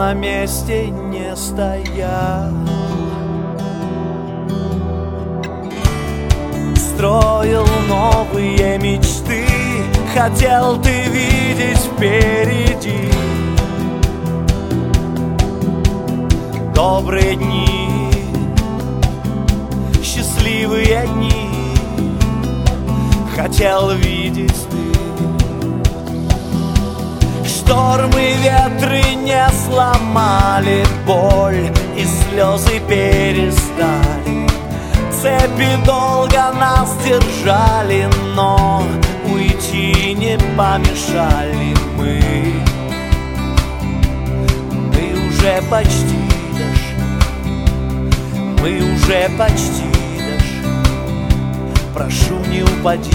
на месте не стоял. Строил новые мечты, хотел ты видеть впереди добрые дни, счастливые дни, хотел видеть ты. Штормы, ветры не сломали боль, и слезы перестали. Цепи долго нас держали, но уйти не помешали мы. Мы уже почти дошли, мы уже почти дошли. Прошу, не упади.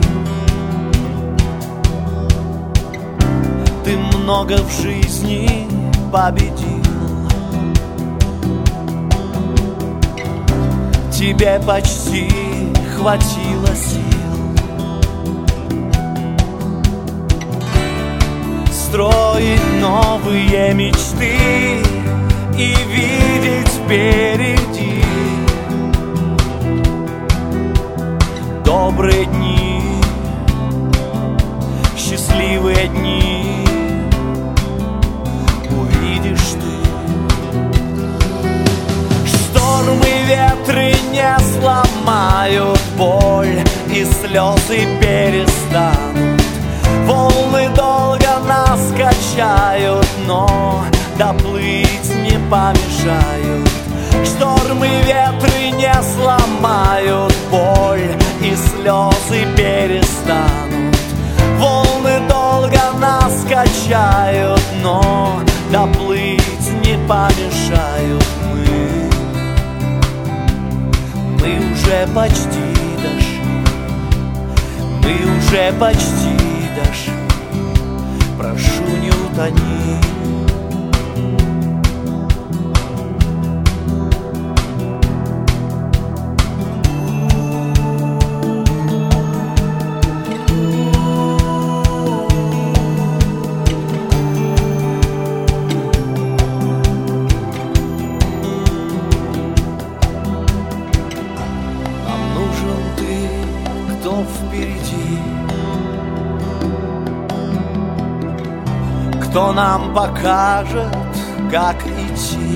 Ты много в жизни победил, тебе почти хватило сил строить новые мечты и видеть впереди добрые дни, счастливые дни. Увидишь ты. Штормы, ветры не сломают боль, и слезы перестанут. Волны долго нас качают, но доплыть не помешают. Штормы, ветры не сломают боль, и слезы перестанут. Волны долго нас качают, но доплыть не помешают мы. Мы уже почти дошли, мы уже почти дошли. Прошу, не утони. Кто впереди, кто нам покажет, как идти,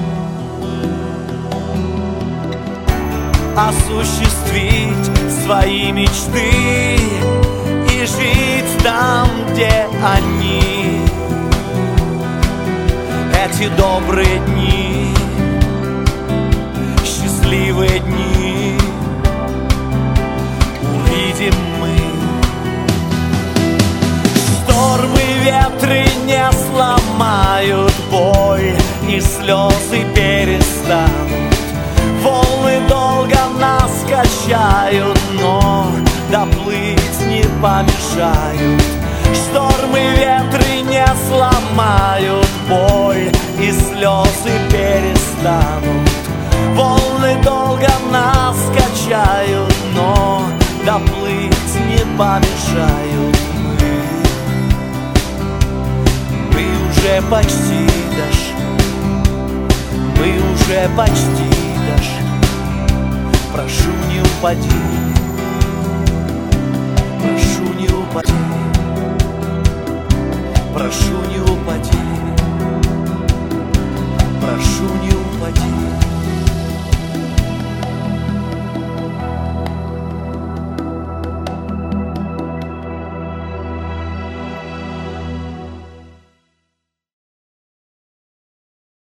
осуществить свои мечты и жить там, где они. Эти добрые дни, счастливые дни увидим мы. Штормы, ветры не сломают боль, и слезы перестанут. Волны долго нас качают, но доплыть не помешают. Штормы, ветры не сломают боль, и слезы перестанут. Волны долго нас качают, но доплыть не помешают мы. Мы уже почти дошли, мы уже почти дошли. Прошу, не упади, прошу, не упади. Прошу,